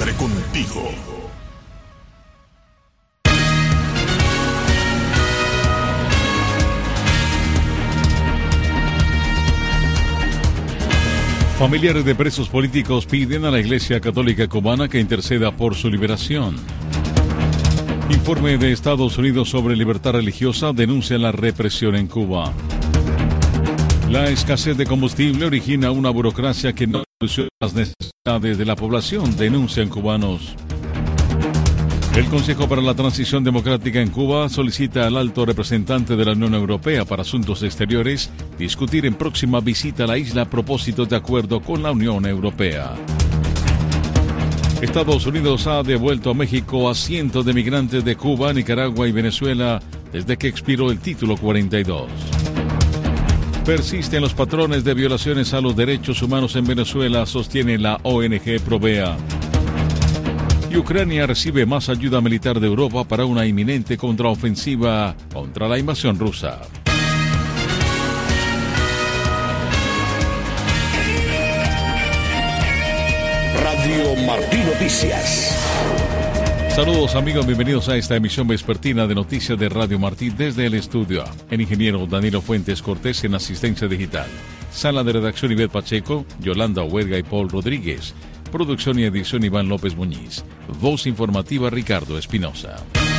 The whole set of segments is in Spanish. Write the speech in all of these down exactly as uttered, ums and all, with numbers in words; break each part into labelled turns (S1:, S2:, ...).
S1: siempre contigo.
S2: Familiares de presos políticos piden a la Iglesia Católica Cubana que interceda por su liberación. Informe de Estados Unidos sobre libertad religiosa denuncia la represión en Cuba. La escasez de combustible origina una burocracia que no soluciona las necesidades de la población, denuncian cubanos. El Consejo para la Transición Democrática en Cuba solicita al alto representante de la Unión Europea para Asuntos Exteriores discutir en próxima visita a la isla a propósito de acuerdo con la Unión Europea. Estados Unidos ha devuelto a México a cientos de migrantes de Cuba, Nicaragua y Venezuela desde que expiró el título cuarenta y dos. Persisten los patrones de violaciones a los derechos humanos en Venezuela, sostiene la O N G Provea. Y Ucrania recibe más ayuda militar de Europa para una inminente contraofensiva contra la invasión rusa.
S1: Radio Martí Noticias.
S2: Saludos amigos, bienvenidos a esta emisión vespertina de Noticias de Radio Martí desde el estudio. El ingeniero Danilo Fuentes Cortés en asistencia digital. Sala de redacción Ivette Pacheco, Yolanda Huerga y Paul Rodríguez. Producción y edición Iván López Muñiz. Voz informativa Ricardo Espinosa.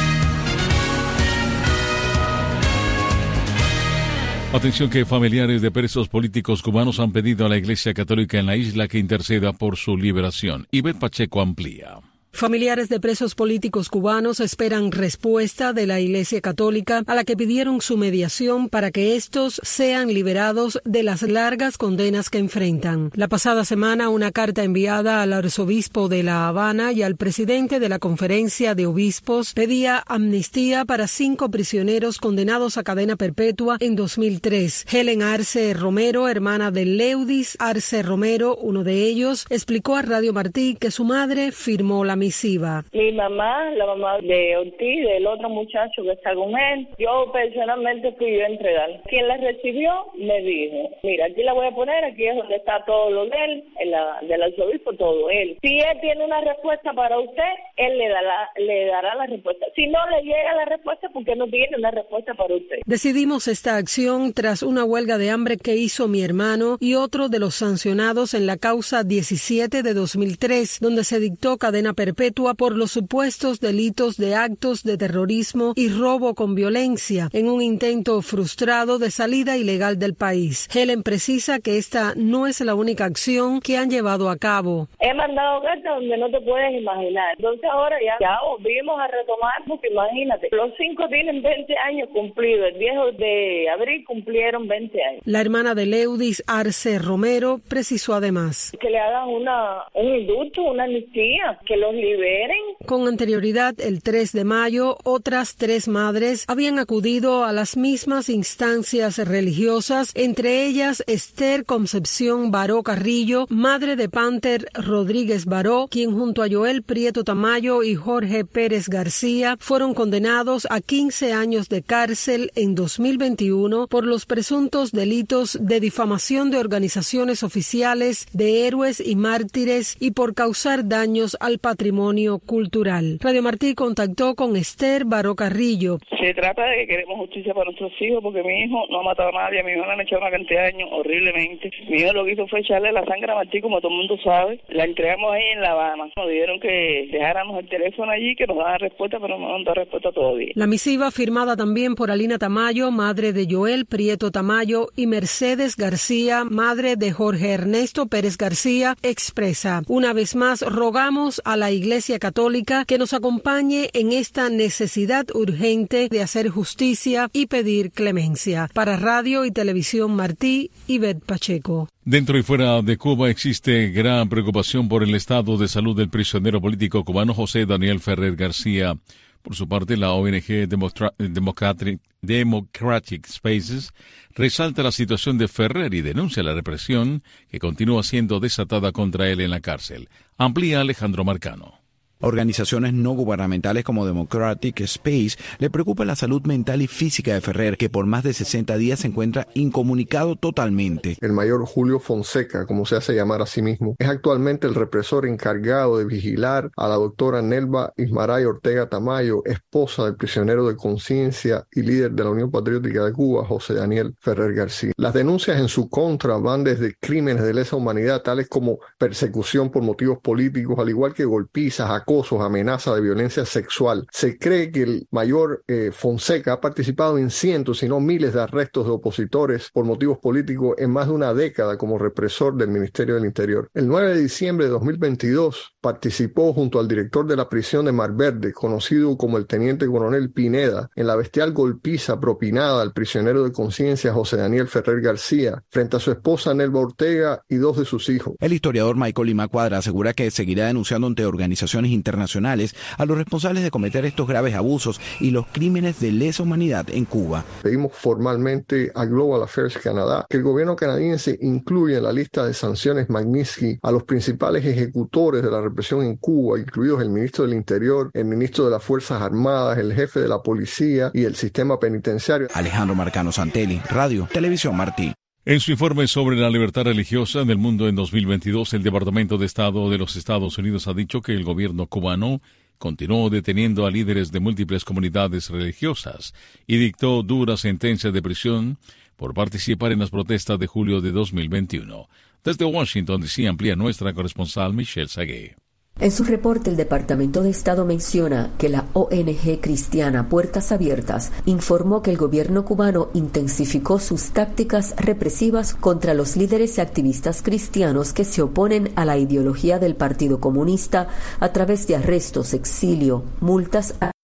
S2: Atención que familiares de presos políticos cubanos han pedido a la Iglesia Católica en la isla que interceda por su liberación. Ivette Pacheco amplía.
S3: Familiares de presos políticos cubanos esperan respuesta de la Iglesia Católica a la que pidieron su mediación para que estos sean liberados de las largas condenas que enfrentan. La pasada semana, una carta enviada al arzobispo de La Habana y al presidente de la Conferencia de Obispos pedía amnistía para cinco prisioneros condenados a cadena perpetua en dos mil tres. Helen Arce Romero, hermana de Leudis Arce Romero, uno de ellos, explicó a Radio Martí que su madre firmó la misiva.
S4: Mi mamá, la mamá de Ortiz, del otro muchacho que está con él, yo personalmente fui yo a entregar. Quien la recibió me dijo, mira, aquí la voy a poner, aquí es donde está todo lo de él, en la, del arzobispo, todo él. Si él tiene una respuesta para usted, él le dará, le dará la respuesta. Si no le llega la respuesta, porque no tiene una respuesta para usted.
S3: Decidimos esta acción tras una huelga de hambre que hizo mi hermano y otro de los sancionados en la causa diecisiete de dos mil tres, donde se dictó cadena perpetua perpetua por los supuestos delitos de actos de terrorismo y robo con violencia en un intento frustrado de salida ilegal del país. Helen precisa que esta no es la única acción que han llevado a cabo.
S4: He mandado cartas donde no te puedes imaginar. Entonces ahora ya, ya volvimos a retomar, porque imagínate, los cinco tienen veinte años cumplidos. El diez de abril cumplieron veinte años.
S3: La hermana de Leudis Arce Romero precisó además
S4: que le hagan una, un indulto, una amnistía, que los liberen.
S3: Con anterioridad, el tres de mayo, otras tres madres habían acudido a las mismas instancias religiosas, entre ellas Esther Concepción Baró Carrillo, madre de Pánter Rodríguez Baró, quien junto a Joel Prieto Tamayo y Jorge Pérez García fueron condenados a quince años de cárcel en dos mil veintiuno por los presuntos delitos de difamación de organizaciones oficiales, de héroes y mártires y por causar daños al patrimonio cultural. Radio Martí contactó con Esther Baró Carrillo.
S5: Se trata de que queremos justicia para nuestros hijos porque mi hijo no ha matado a nadie, a mi hijo le han echado una cantidad de años horriblemente. Mi hijo lo que hizo fue echarle la sangre a Martí, como todo el mundo sabe. La entregamos ahí en La Habana. Nos dijeron que dejáramos el teléfono allí, que nos daban respuesta, pero no nos han dado respuesta todavía.
S3: La misiva, firmada también por Alina Tamayo, madre de Joel Prieto Tamayo, y Mercedes García, madre de Jorge Ernesto Pérez García, expresa: una vez más rogamos a la Iglesia Católica que nos acompañe en esta necesidad urgente de hacer justicia y pedir clemencia. Para Radio y Televisión Martí, Ivette Pacheco.
S2: Dentro y fuera de Cuba existe gran preocupación por el estado de salud del prisionero político cubano José Daniel Ferrer García. Por su parte, la O N G Demostra- Democratic, Democratic Spaces resalta la situación de Ferrer y denuncia la represión que continúa siendo desatada contra él en la cárcel. Amplía Alejandro Marcano.
S6: A organizaciones no gubernamentales como Democratic Space le preocupa la salud mental y física de Ferrer, que por más de sesenta días se encuentra incomunicado totalmente.
S7: El mayor Julio Fonseca, como se hace llamar a sí mismo, es actualmente el represor encargado de vigilar a la doctora Nelva Ismaray Ortega Tamayo, esposa del prisionero de conciencia y líder de la Unión Patriótica de Cuba, José Daniel Ferrer García. Las denuncias en su contra van desde crímenes de lesa humanidad, tales como persecución por motivos políticos, al igual que golpizas, acosos, amenazas de violencia sexual. Se cree que el mayor eh, Fonseca ha participado en cientos, si no miles de arrestos de opositores por motivos políticos en más de una década como represor del Ministerio del Interior. El nueve de diciembre de dos mil veintidós participó junto al director de la prisión de Mar Verde, conocido como el teniente coronel Pineda, en la bestial golpiza propinada al prisionero de conciencia José Daniel Ferrer García frente a su esposa Nelva Ortega y dos de sus hijos.
S6: El historiador Michael Lima Cuadra asegura que seguirá denunciando ante organizaciones internacionales a los responsables de cometer estos graves abusos y los crímenes de lesa humanidad en Cuba.
S7: Pedimos formalmente a Global Affairs Canadá que el gobierno canadiense incluya en la lista de sanciones Magnitsky a los principales ejecutores de la represión en Cuba, incluidos el ministro del Interior, el ministro de las Fuerzas Armadas, el jefe de la policía y el sistema penitenciario.
S6: Alejandro Marcano Santelli, Radio, Televisión Martí.
S2: En su informe sobre la libertad religiosa en el mundo en dos mil veintidós, el Departamento de Estado de los Estados Unidos ha dicho que el gobierno cubano continuó deteniendo a líderes de múltiples comunidades religiosas y dictó duras sentencias de prisión por participar en las protestas de julio de dos mil veintiuno. Desde Washington, D C, amplía nuestra corresponsal Michelle Sagué.
S8: En su reporte, el Departamento de Estado menciona que la O N G cristiana Puertas Abiertas informó que el gobierno cubano intensificó sus tácticas represivas contra los líderes y activistas cristianos que se oponen a la ideología del Partido Comunista a través de arrestos, exilio, multas a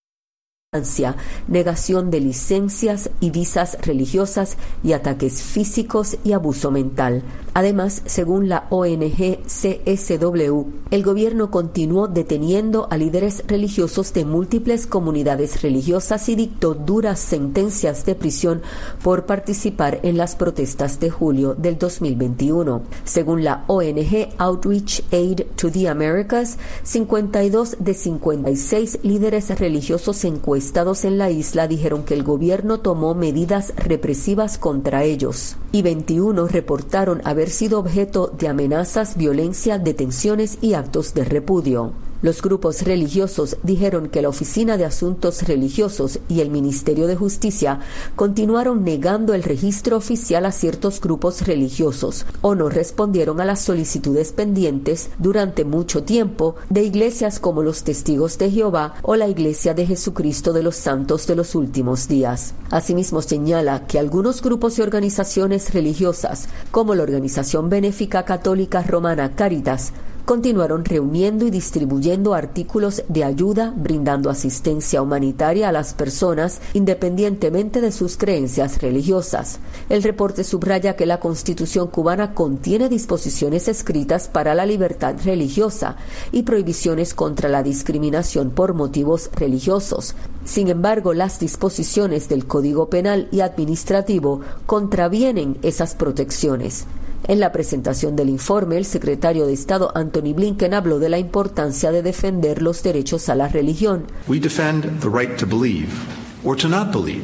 S8: negación de licencias y visas religiosas y ataques físicos y abuso mental. Además, según la O N G C S W, el gobierno continuó deteniendo a líderes religiosos de múltiples comunidades religiosas y dictó duras sentencias de prisión por participar en las protestas de julio del dos mil veintiuno. Según la O N G Outreach Aid to the Americas, cincuenta y dos de cincuenta y seis líderes religiosos encuestados Estados en la isla dijeron que el gobierno tomó medidas represivas contra ellos y veintiuno reportaron haber sido objeto de amenazas, violencia, detenciones y actos de repudio. Los grupos religiosos dijeron que la Oficina de Asuntos Religiosos y el Ministerio de Justicia continuaron negando el registro oficial a ciertos grupos religiosos o no respondieron a las solicitudes pendientes durante mucho tiempo de iglesias como los Testigos de Jehová o la Iglesia de Jesucristo de los Santos de los Últimos Días. Asimismo, señala que algunos grupos y organizaciones religiosas, como la Organización Benéfica Católica Romana Caritas, continuaron reuniendo y distribuyendo artículos de ayuda, brindando asistencia humanitaria a las personas independientemente de sus creencias religiosas. El reporte subraya que la Constitución cubana contiene disposiciones escritas para la libertad religiosa y prohibiciones contra la discriminación por motivos religiosos. Sin embargo, las disposiciones del Código Penal y Administrativo contravienen esas protecciones. En la presentación del informe, el secretario de Estado Anthony Blinken habló de la importancia de defender los derechos a la religión.
S9: We defend the right to believe or to not believe.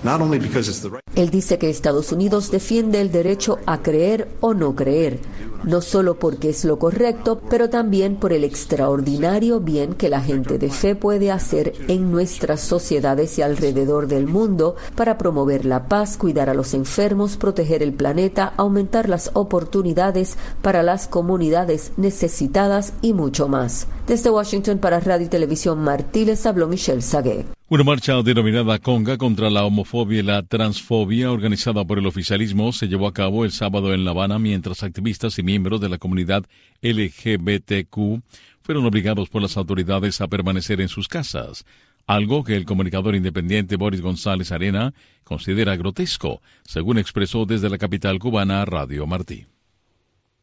S8: Él dice que Estados Unidos defiende el derecho a creer o no creer, no solo porque es lo correcto, pero también por el extraordinario bien que la gente de fe puede hacer en nuestras sociedades y alrededor del mundo para promover la paz, cuidar a los enfermos, proteger el planeta, aumentar las oportunidades para las comunidades necesitadas y mucho más. Desde Washington para Radio y Televisión Martí les habló Michelle Sagué.
S2: Una marcha denominada Conga contra la homofobia y la transfobia organizada por el oficialismo se llevó a cabo el sábado en La Habana mientras activistas y miembros de la comunidad L G B T Q fueron obligados por las autoridades a permanecer en sus casas, algo que el comunicador independiente Boris González Arena considera grotesco, según expresó desde la capital cubana Radio Martí.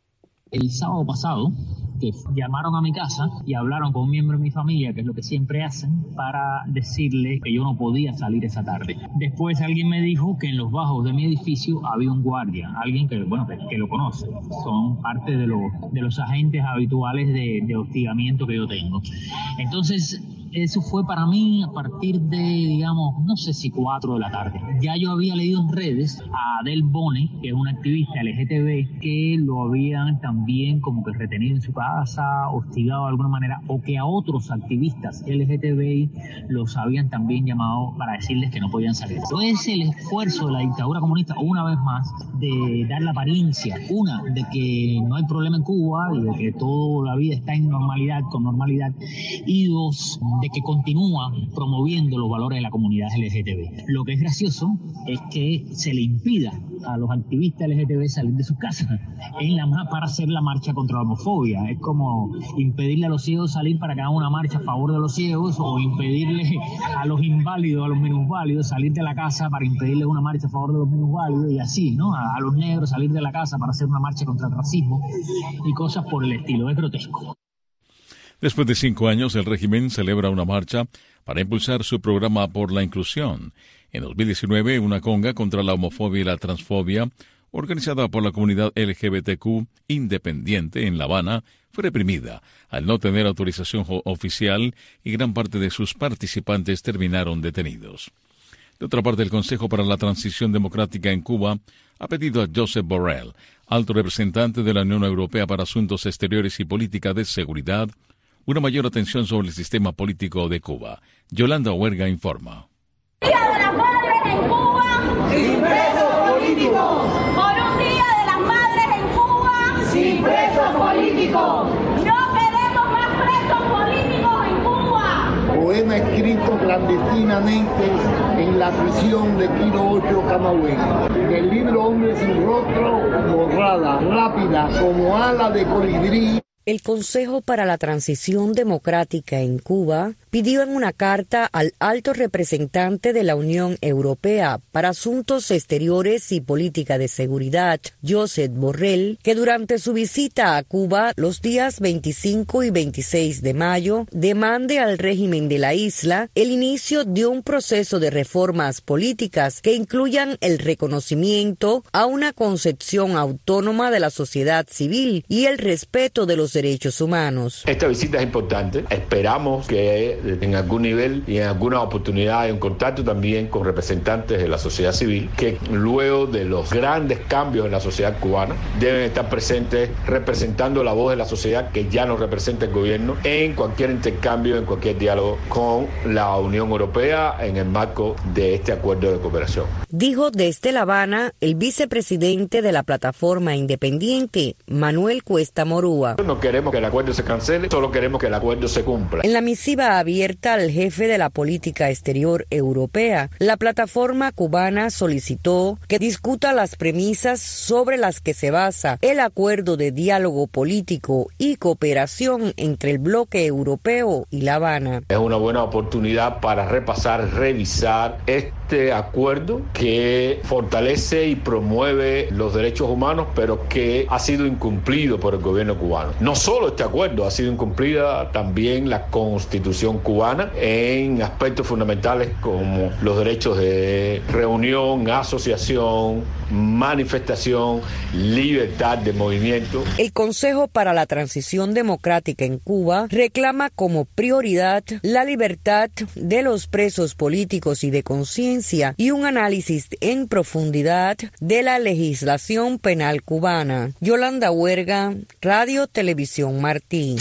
S10: El sábado pasado, que llamaron a mi casa y hablaron con un miembro de mi familia, que es lo que siempre hacen, para decirle que yo no podía salir esa tarde. Después alguien me dijo que en los bajos de mi edificio había un guardia, alguien que, bueno, que, que lo conoce. Son parte de, lo, de los agentes habituales de, de hostigamiento que yo tengo. Entonces, eso fue para mí a partir de, digamos, no sé si cuatro de la tarde. Ya yo había leído en redes a Adele Bone, que es una activista L G T B, que lo habían también como que retenido en su casa, hostigado de alguna manera, o que a otros activistas L G T B los habían también llamado para decirles que no podían salir. Entonces el esfuerzo de la dictadura comunista, una vez más, de dar la apariencia, una, de que no hay problema en Cuba y de que toda la vida está en normalidad, con normalidad, y dos, de que continúa promoviendo los valores de la comunidad L G T B. Lo que es gracioso es que se le impida a los activistas L G T B salir de sus casas en la, para hacer la marcha contra la homofobia. Es como impedirle a los ciegos salir para que hagan una marcha a favor de los ciegos, o impedirle a los inválidos, a los minusválidos salir de la casa para impedirle una marcha a favor de los minusválidos, y así, ¿no? A, a los negros salir de la casa para hacer una marcha contra el racismo y cosas por el estilo. Es grotesco.
S2: Después de cinco años, el régimen celebra una marcha para impulsar su programa por la inclusión. En dos mil diecinueve, una conga contra la homofobia y la transfobia, organizada por la comunidad L G B T Q independiente en La Habana, fue reprimida al no tener autorización oficial y gran parte de sus participantes terminaron detenidos. De otra parte, el Consejo para la Transición Democrática en Cuba ha pedido a Josep Borrell, alto representante de la Unión Europea para Asuntos Exteriores y Política de Seguridad, una mayor atención sobre el sistema político de Cuba. Yolanda Huerga informa.
S11: Día de las Madres en Cuba, sin presos políticos. Por un Día de las Madres en Cuba, sin presos políticos. No queremos más presos políticos en Cuba.
S12: Poema escrito clandestinamente en la prisión de Kilo ocho, Camagüey. Del libro Hombre sin rostro, borrada, rápida, como ala de colibrí.
S13: El Consejo para la Transición Democrática en Cuba pidió en una carta al alto representante de la Unión Europea para Asuntos Exteriores y Política de Seguridad, Josep Borrell, que durante su visita a Cuba los días veinticinco y veintiséis de mayo demande al régimen de la isla el inicio de un proceso de reformas políticas que incluyan el reconocimiento a una concepción autónoma de la sociedad civil y el respeto de los derechos humanos.
S14: Esta visita es importante. Esperamos que en algún nivel y en alguna oportunidad hay un contacto también con representantes de la sociedad civil que luego de los grandes cambios en la sociedad cubana deben estar presentes representando la voz de la sociedad que ya no representa el gobierno en cualquier intercambio, en cualquier diálogo con la Unión Europea en el marco de este acuerdo de cooperación.
S13: Dijo desde La Habana el vicepresidente de la plataforma independiente, Manuel Cuesta Morúa.
S14: No queremos que el acuerdo se cancele, solo queremos que el acuerdo se cumpla.
S13: En la misiva abierta al jefe de la política exterior europea, la plataforma cubana solicitó que discuta las premisas sobre las que se basa el acuerdo de diálogo político y cooperación entre el bloque europeo y La Habana.
S14: Es una buena oportunidad para repasar, revisar este acuerdo que fortalece y promueve los derechos humanos, pero que ha sido incumplido por el gobierno cubano. No solo este acuerdo, ha sido incumplida también la Constitución cubana en aspectos fundamentales como los derechos de reunión, asociación, manifestación, libertad de movimiento.
S13: El Consejo para la Transición Democrática en Cuba reclama como prioridad la libertad de los presos políticos y de conciencia y un análisis en profundidad de la legislación penal cubana. Yolanda Huerga, Radio Televisión Martí.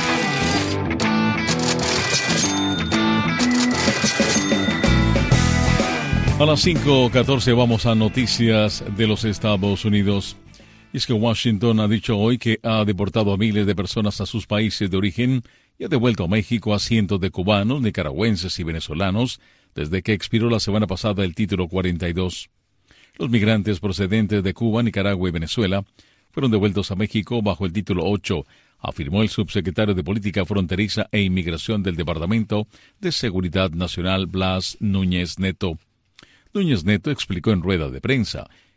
S2: A las cinco catorce vamos a noticias de los Estados Unidos. Y es que Washington ha dicho hoy que ha deportado a miles de personas a sus países de origen y ha devuelto a México a cientos de cubanos, nicaragüenses y venezolanos desde que expiró la semana pasada el título cuarenta y dos. Los migrantes procedentes de Cuba, Nicaragua y Venezuela fueron devueltos a México bajo el título ocho, afirmó el subsecretario de Política Fronteriza e Inmigración del Departamento de Seguridad Nacional, Blas Núñez Neto. Núñez Neto explicó en rueda de prensa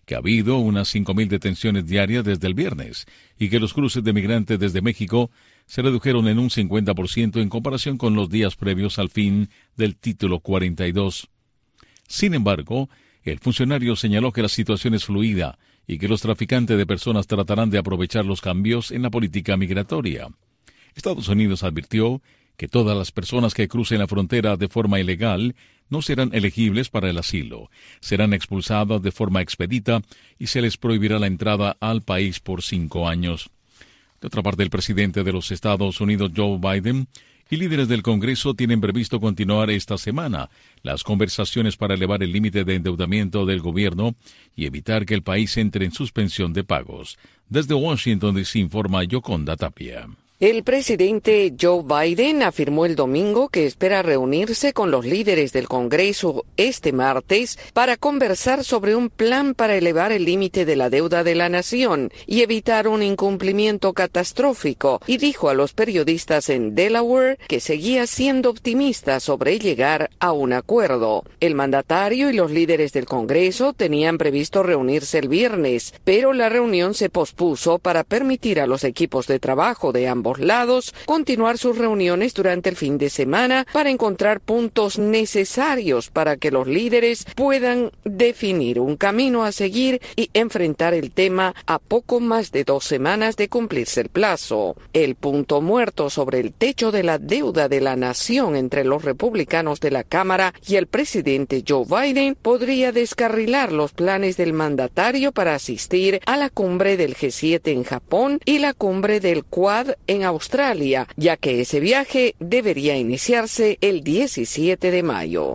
S2: que ha habido unas cinco mil detenciones diarias desde el viernes y que los cruces de migrantes desde México se redujeron en un cincuenta por ciento en comparación con los días previos al fin del título cuarenta y dos. Sin embargo, el funcionario señaló que la situación es fluida y que los traficantes de personas tratarán de aprovechar los cambios en la política migratoria. Estados Unidos advirtió que todas las personas que crucen la frontera de forma ilegal no serán elegibles para el asilo, serán expulsadas de forma expedita y se les prohibirá la entrada al país por cinco años. De otra parte, el presidente de los Estados Unidos, Joe Biden, y líderes del Congreso tienen previsto continuar esta semana las conversaciones para elevar el límite de endeudamiento del gobierno y evitar que el país entre en suspensión de pagos. Desde Washington D C informa Yoconda Tapia.
S15: El presidente Joe Biden afirmó el domingo que espera reunirse con los líderes del Congreso este martes para conversar sobre un plan para elevar el límite de la deuda de la nación y evitar un incumplimiento catastrófico, y dijo a los periodistas en Delaware que seguía siendo optimista sobre llegar a un acuerdo. El mandatario y los líderes del Congreso tenían previsto reunirse el viernes, pero la reunión se pospuso para permitir a los equipos de trabajo de ambos lados continuar sus reuniones durante el fin de semana para encontrar puntos necesarios para que los líderes puedan definir un camino a seguir y enfrentar el tema a poco más de dos semanas de cumplirse el plazo. El punto muerto sobre el techo de la deuda de la nación entre los republicanos de la Cámara y el presidente Joe Biden podría descarrilar los planes del mandatario para asistir a la cumbre del G siete en Japón y la cumbre del Quad en Australia, ya que ese viaje debería iniciarse el diecisiete de mayo.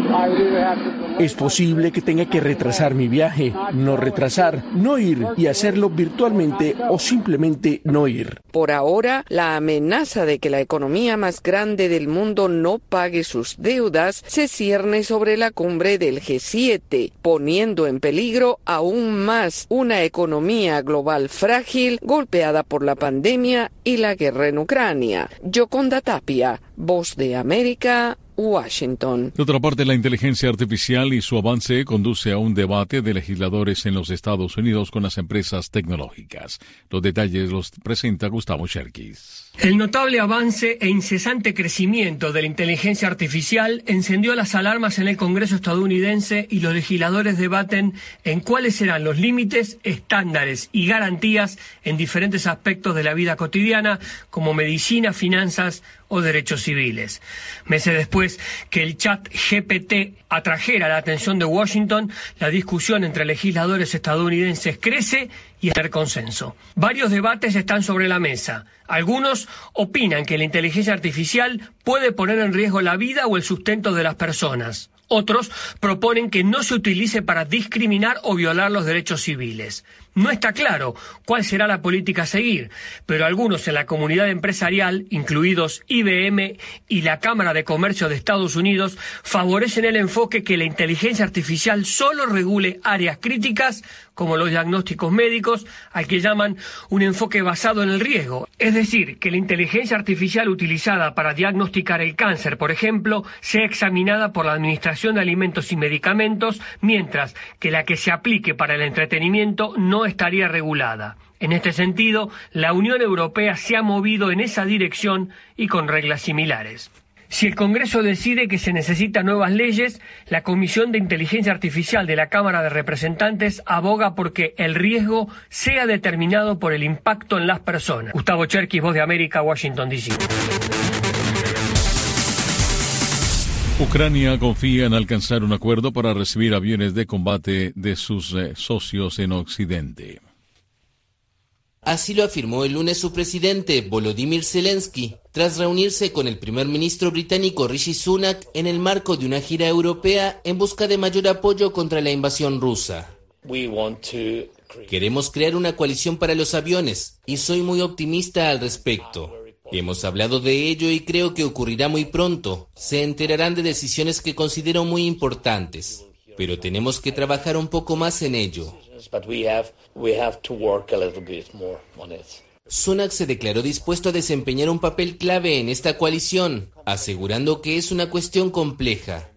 S16: Es posible que tenga que retrasar mi viaje, no retrasar, no ir y hacerlo virtualmente o simplemente no ir.
S15: Por ahora, la amenaza de que la economía más grande del mundo no pague sus deudas se cierne sobre la cumbre del G siete, poniendo en peligro aún más una economía global frágil golpeada por la pandemia y la guerra en Ucrania. Yoconda Tapia, Voz de América, Washington.
S2: De otra parte, la inteligencia artificial y su avance conduce a un debate de legisladores en los Estados Unidos con las empresas tecnológicas. Los detalles los presenta Gustavo Cherkis.
S17: El notable avance e incesante crecimiento de la inteligencia artificial encendió las alarmas en el Congreso estadounidense y los legisladores debaten en cuáles serán los límites, estándares y garantías en diferentes aspectos de la vida cotidiana, como medicina, finanzas o derechos civiles. Meses después que el chat G P T atrajera la atención de Washington, la discusión entre legisladores estadounidenses crece y el consenso. Varios debates están sobre la mesa. Algunos opinan que la inteligencia artificial puede poner en riesgo la vida o el sustento de las personas. Otros proponen que no se utilice para discriminar o violar los derechos civiles. No está claro cuál será la política a seguir, pero algunos en la comunidad empresarial, incluidos I B M y la Cámara de Comercio de Estados Unidos, favorecen el enfoque que la inteligencia artificial solo regule áreas críticas, como los diagnósticos médicos, al que llaman un enfoque basado en el riesgo. Es decir, que la inteligencia artificial utilizada para diagnosticar el cáncer, por ejemplo, sea examinada por la Administración de Alimentos y Medicamentos, mientras que la que se aplique para el entretenimiento no estaría regulada. En este sentido, la Unión Europea se ha movido en esa dirección y con reglas similares. Si el Congreso decide que se necesitan nuevas leyes, la Comisión de Inteligencia Artificial de la Cámara de Representantes aboga por que el riesgo sea determinado por el impacto en las personas. Gustavo Cherkis, Voz de América, Washington, D C
S2: Ucrania confía en alcanzar un acuerdo para recibir aviones de combate de sus eh, socios en Occidente.
S18: Así lo afirmó el lunes su presidente, Volodymyr Zelensky, tras reunirse con el primer ministro británico Rishi Sunak en el marco de una gira europea en busca de mayor apoyo contra la invasión rusa. Queremos crear una coalición para los aviones y soy muy optimista al respecto. Hemos hablado de ello y creo que ocurrirá muy pronto. Se enterarán de decisiones que considero muy importantes, pero tenemos que trabajar un poco más en ello. Sunak se declaró dispuesto a desempeñar un papel clave en esta coalición, asegurando que es una cuestión compleja.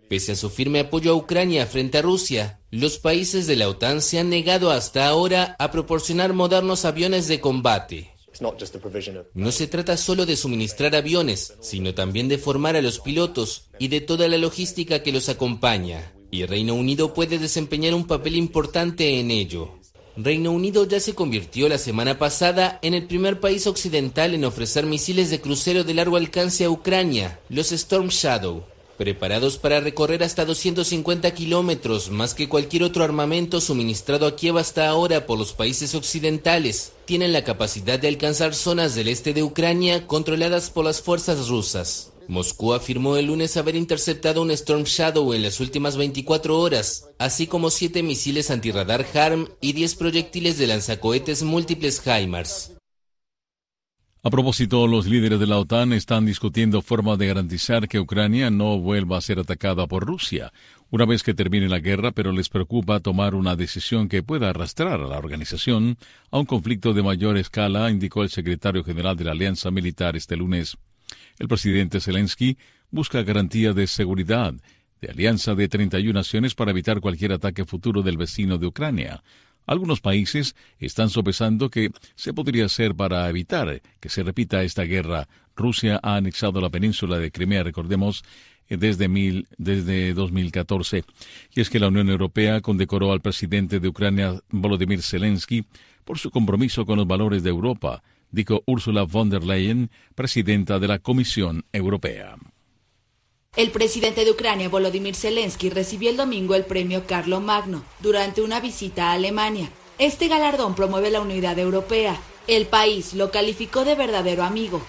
S18: Pese a su firme apoyo a Ucrania frente a Rusia, los países de la OTAN se han negado hasta ahora a proporcionar modernos aviones de combate. No se trata solo de suministrar aviones, sino también de formar a los pilotos y de toda la logística que los acompaña. Y Reino Unido puede desempeñar un papel importante en ello. Reino Unido ya se convirtió la semana pasada en el primer país occidental en ofrecer misiles de crucero de largo alcance a Ucrania, los Storm Shadow. Preparados para recorrer hasta doscientos cincuenta kilómetros, más que cualquier otro armamento suministrado a Kiev hasta ahora por los países occidentales, tienen la capacidad de alcanzar zonas del este de Ucrania controladas por las fuerzas rusas. Moscú afirmó el lunes haber interceptado un Storm Shadow en las últimas veinticuatro horas, así como siete misiles antirradar HARM y diez proyectiles de lanzacohetes múltiples HIMARS.
S2: A propósito, los líderes de la OTAN están discutiendo formas de garantizar que Ucrania no vuelva a ser atacada por Rusia una vez que termine la guerra, pero les preocupa tomar una decisión que pueda arrastrar a la organización a un conflicto de mayor escala, indicó el secretario general de la Alianza Militar este lunes. El presidente Zelensky busca garantía de seguridad de alianza de treinta y una naciones para evitar cualquier ataque futuro del vecino de Ucrania. Algunos países están sopesando qué se podría hacer para evitar que se repita esta guerra. Rusia ha anexado la península de Crimea, recordemos, desde, mil, desde dos mil catorce. Y es que la Unión Europea condecoró al presidente de Ucrania, Volodymyr Zelensky, por su compromiso con los valores de Europa, dijo Ursula von der Leyen, presidenta de la Comisión Europea.
S19: El presidente de Ucrania, Volodymyr Zelensky, recibió el domingo el premio Carlo Magno durante una visita a Alemania. Este galardón promueve la unidad europea. El país lo calificó de verdadero amigo.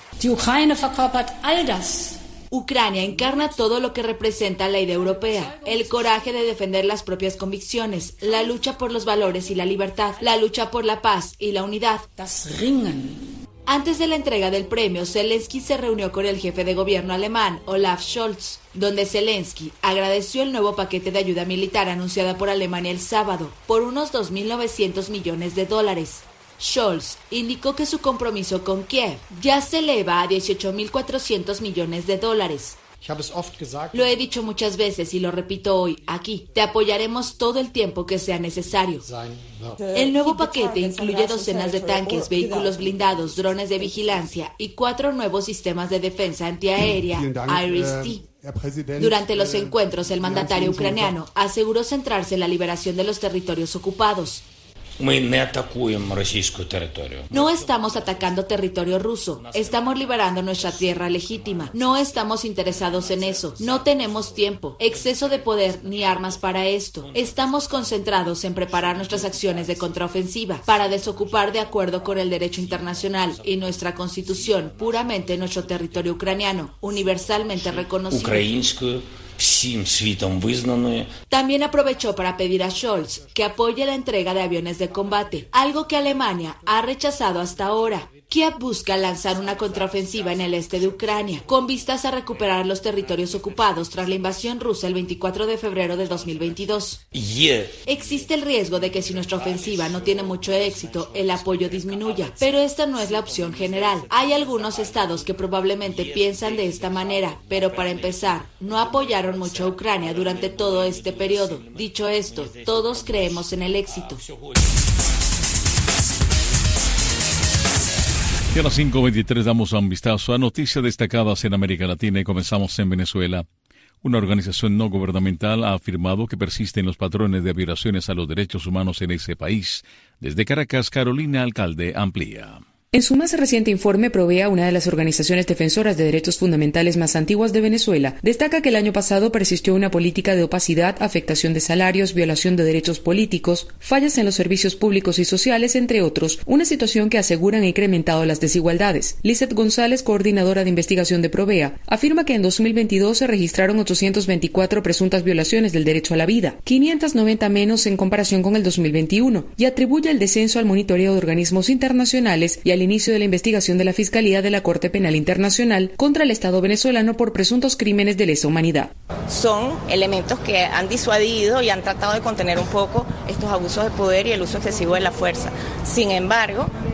S19: Ucrania encarna todo lo que representa la idea europea, el coraje de defender las propias convicciones, la lucha por los valores y la libertad, la lucha por la paz y la unidad. Antes de la entrega del premio, Zelensky se reunió con el jefe de gobierno alemán, Olaf Scholz, donde Zelensky agradeció el nuevo paquete de ayuda militar anunciada por Alemania el sábado, por unos dos mil novecientos millones de dólares. Scholz indicó que su compromiso con Kiev ya se eleva a dieciocho mil cuatrocientos millones de dólares. Lo he dicho muchas veces y lo repito hoy, aquí. Te apoyaremos todo el tiempo que sea necesario. El nuevo paquete incluye docenas de tanques, vehículos blindados, drones de vigilancia y cuatro nuevos sistemas de defensa antiaérea, IRIS-T. Durante los encuentros, el mandatario ucraniano aseguró centrarse en la liberación de los territorios ocupados. No estamos atacando territorio ruso, estamos liberando nuestra tierra legítima. No estamos interesados en eso, no tenemos tiempo, exceso de poder ni armas para esto. Estamos concentrados en preparar nuestras acciones de contraofensiva para desocupar de acuerdo con el derecho internacional y nuestra constitución puramente nuestro territorio ucraniano, universalmente reconocido. También aprovechó para pedir a Scholz que apoye la entrega de aviones de combate, algo que Alemania ha rechazado hasta ahora. Kiev busca lanzar una contraofensiva en el este de Ucrania, con vistas a recuperar los territorios ocupados tras la invasión rusa el veinticuatro de febrero de dos mil veintidós. Yeah. Existe el riesgo de que si nuestra ofensiva no tiene mucho éxito, el apoyo disminuya, pero esta no es la opción general. Hay algunos estados que probablemente piensan de esta manera, pero para empezar, no apoyaron mucho a Ucrania durante todo este periodo. Dicho esto, todos creemos en el éxito.
S2: Y a las cinco veintitrés damos un vistazo a noticias destacadas en América Latina y comenzamos en Venezuela. Una organización no gubernamental ha afirmado que persisten los patrones de violaciones a los derechos humanos en ese país. Desde Caracas, Carolina Alcalde amplía.
S20: En su más reciente informe, Provea, una de las organizaciones defensoras de derechos fundamentales más antiguas de Venezuela, destaca que el año pasado persistió una política de opacidad, afectación de salarios, violación de derechos políticos, fallas en los servicios públicos y sociales, entre otros, una situación que aseguran ha incrementado las desigualdades. Lizeth González, coordinadora de investigación de Provea, afirma que en dos mil veintidós se registraron ochocientas veinticuatro presuntas violaciones del derecho a la vida, quinientas noventa menos en comparación con el dos mil veintiuno, y atribuye el descenso al monitoreo de organismos internacionales y al inicio de la investigación de la Fiscalía de la Corte Penal Internacional contra el Estado venezolano por presuntos crímenes de lesa humanidad.
S21: Son elementos que han disuadido y han tratado de contener un poco estos abusos de poder y el uso excesivo de la fuerza. Sin embargo,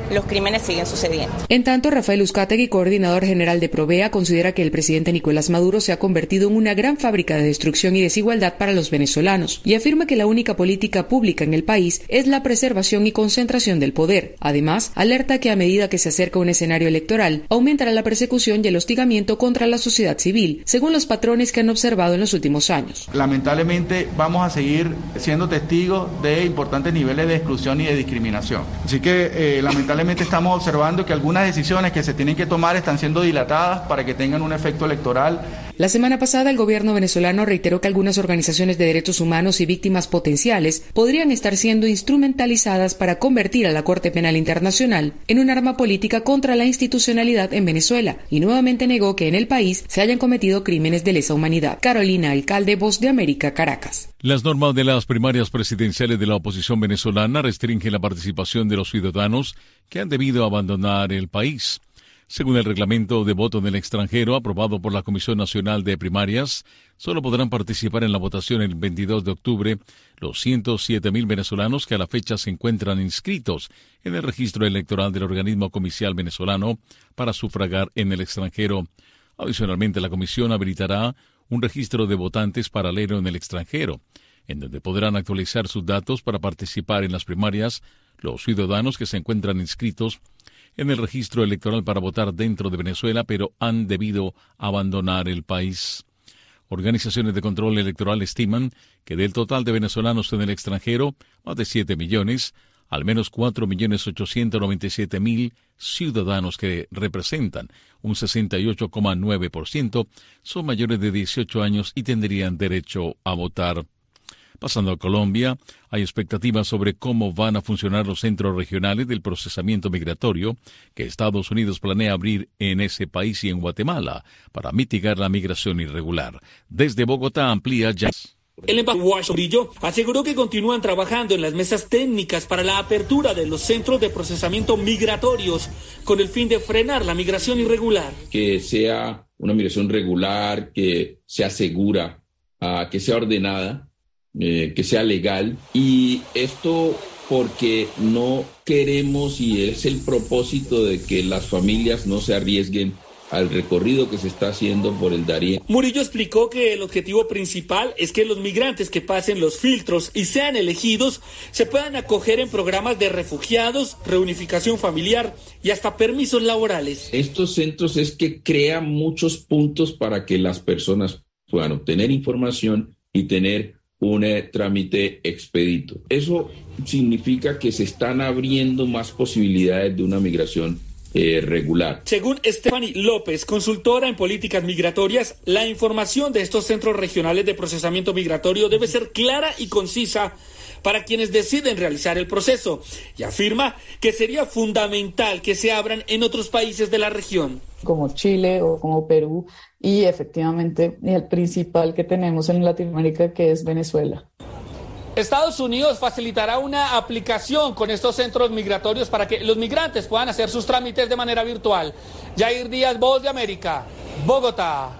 S21: los crímenes siguen sucediendo.
S20: En tanto, Rafael Uzcategui, coordinador general de Provea, considera que el presidente Nicolás Maduro se ha convertido en una gran fábrica de destrucción y desigualdad para los venezolanos y afirma que la única política pública en el país es la preservación y concentración del poder. Además, alerta que a medida que se acerca un escenario electoral, aumentará la persecución y el hostigamiento contra la sociedad civil, según los patrones que han observado en los últimos años.
S1: Lamentablemente vamos a seguir siendo testigos de importantes niveles de exclusión y de discriminación. Así que eh, lamentablemente estamos observando que algunas decisiones que se tienen que tomar están siendo dilatadas para que tengan un efecto electoral.
S20: La semana pasada, el gobierno venezolano reiteró que algunas organizaciones de derechos humanos y víctimas potenciales podrían estar siendo instrumentalizadas para convertir a la Corte Penal Internacional en un arma política contra la institucionalidad en Venezuela, y nuevamente negó que en el país se hayan cometido crímenes de lesa humanidad. Carolina Alcalde, Voz de América, Caracas.
S2: Las normas de las primarias presidenciales de la oposición venezolana restringen la participación de los ciudadanos que han debido abandonar el país. Según el reglamento de voto en el extranjero aprobado por la Comisión Nacional de Primarias, solo podrán participar en la votación el veintidós de octubre los ciento siete mil venezolanos que a la fecha se encuentran inscritos en el registro electoral del organismo comicial venezolano para sufragar en el extranjero. Adicionalmente, la Comisión habilitará un registro de votantes paralelo en el extranjero, en donde podrán actualizar sus datos para participar en las primarias los ciudadanos que se encuentran inscritos en el registro electoral para votar dentro de Venezuela, pero han debido abandonar el país. Organizaciones de control electoral estiman que del total de venezolanos en el extranjero, más de siete millones, al menos cuatro millones ochocientos noventa y siete mil ciudadanos, que representan un sesenta y ocho coma nueve por ciento, son mayores de dieciocho años y tendrían derecho a votar. Pasando a Colombia, hay expectativas sobre cómo van a funcionar los centros regionales del procesamiento migratorio que Estados Unidos planea abrir en ese país y en Guatemala para mitigar la migración irregular. Desde Bogotá amplía Jazz.
S22: El embajador Washington aseguró que continúan trabajando en las mesas técnicas para la apertura de los centros de procesamiento migratorios con el fin de frenar la migración irregular.
S23: Que sea una migración regular, que sea segura, uh, que sea ordenada. Eh, que sea legal, y esto porque no queremos, y es el propósito de que las familias no se arriesguen al recorrido que se está haciendo por el Darién.
S22: Murillo explicó que el objetivo principal es que los migrantes que pasen los filtros y sean elegidos se puedan acoger en programas de refugiados, reunificación familiar y hasta permisos laborales.
S23: Estos centros es que crean muchos puntos para que las personas puedan obtener información y tener un eh, trámite expedito. Eso significa que se están abriendo más posibilidades de una migración eh, regular.
S22: Según Stephanie López, consultora en políticas migratorias, la información de estos centros regionales de procesamiento migratorio debe ser clara y concisa para quienes deciden realizar el proceso, y afirma que sería fundamental que se abran en otros países de la región,
S24: como Chile o como Perú, y efectivamente el principal que tenemos en Latinoamérica, que es Venezuela.
S22: Estados Unidos facilitará una aplicación con estos centros migratorios para que los migrantes puedan hacer sus trámites de manera virtual. Yair Díaz, Voz de América, Bogotá.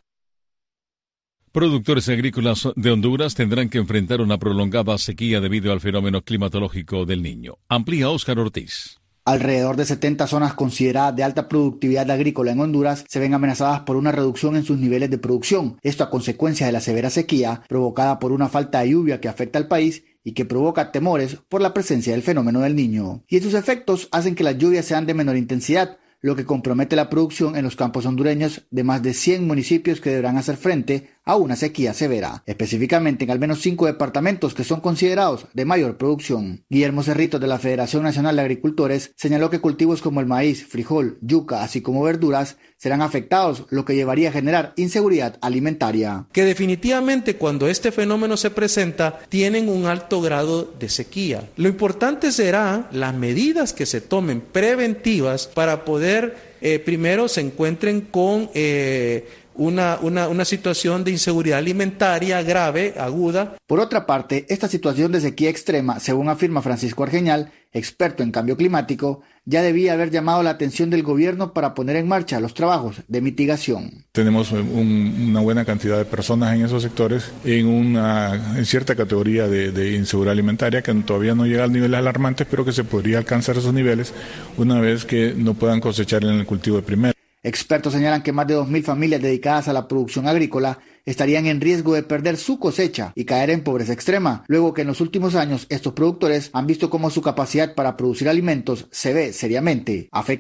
S2: Productores agrícolas de Honduras tendrán que enfrentar una prolongada sequía debido al fenómeno climatológico del Niño. Amplía Óscar Ortiz.
S25: Alrededor de setenta zonas consideradas de alta productividad agrícola en Honduras se ven amenazadas por una reducción en sus niveles de producción, esto a consecuencia de la severa sequía provocada por una falta de lluvia que afecta al país y que provoca temores por la presencia del fenómeno del Niño. Y sus efectos hacen que las lluvias sean de menor intensidad, lo que compromete la producción en los campos hondureños de más de cien municipios que deberán hacer frente a una sequía severa, específicamente en al menos cinco departamentos que son considerados de mayor producción. Guillermo Cerritos, de la Federación Nacional de Agricultores, señaló que cultivos como el maíz, frijol, yuca, así como verduras, serán afectados, lo que llevaría a generar inseguridad alimentaria.
S26: Que definitivamente cuando este fenómeno se presenta, tienen un alto grado de sequía. Lo importante será las medidas que se tomen preventivas para poder, eh, primero se encuentren con... Eh, una, una, una situación de inseguridad alimentaria grave, aguda.
S25: Por otra parte, esta situación de sequía extrema, según afirma Francisco Argeñal, experto en cambio climático, ya debía haber llamado la atención del gobierno para poner en marcha los trabajos de mitigación.
S3: Tenemos un, una buena cantidad de personas en esos sectores en una en cierta categoría de, de inseguridad alimentaria que todavía no llega a niveles alarmantes, pero que se podría alcanzar esos niveles una vez que no puedan cosechar en el cultivo de primera.
S25: Expertos señalan que más de dos mil familias dedicadas a la producción agrícola estarían en riesgo de perder su cosecha y caer en pobreza extrema, luego que en los últimos años estos productores han visto cómo su capacidad para producir alimentos se ve seriamente afectada.